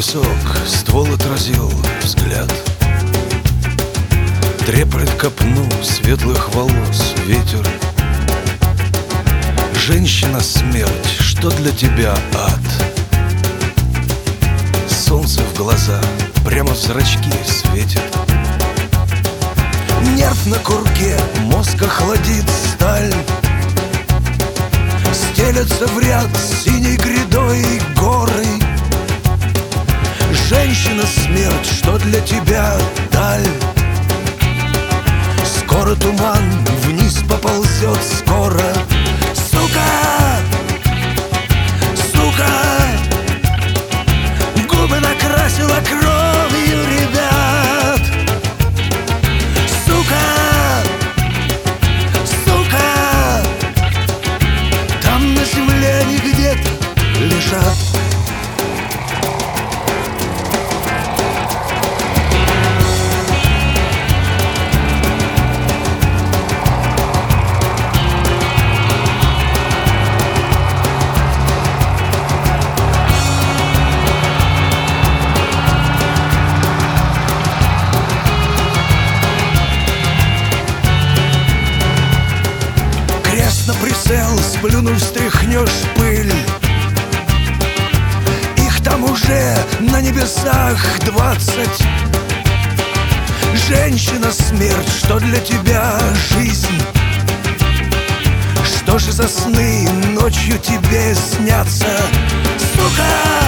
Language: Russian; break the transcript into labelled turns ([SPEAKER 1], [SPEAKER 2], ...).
[SPEAKER 1] песок, ствол отразил взгляд. Треплет копну светлых волос ветер. Женщина, смерть, что для тебя ад? Солнце в глаза, прямо в зрачки светит. Нерв на курке, мозг охладит сталь. Стелятся в ряд синей грядой горы. Женщина, смерть, что для тебя даль? Скоро туман вниз поползет, скоро. Сука! Сука! Губы накрасила кровью, ребят. Сука! Сука! Там на земле они где-то лежат. На прицел, сплюнув, стряхнешь пыль. Их там уже на небесах 20. Женщина, смерть, что для тебя жизнь? Что же за сны ночью тебе снятся? Сука!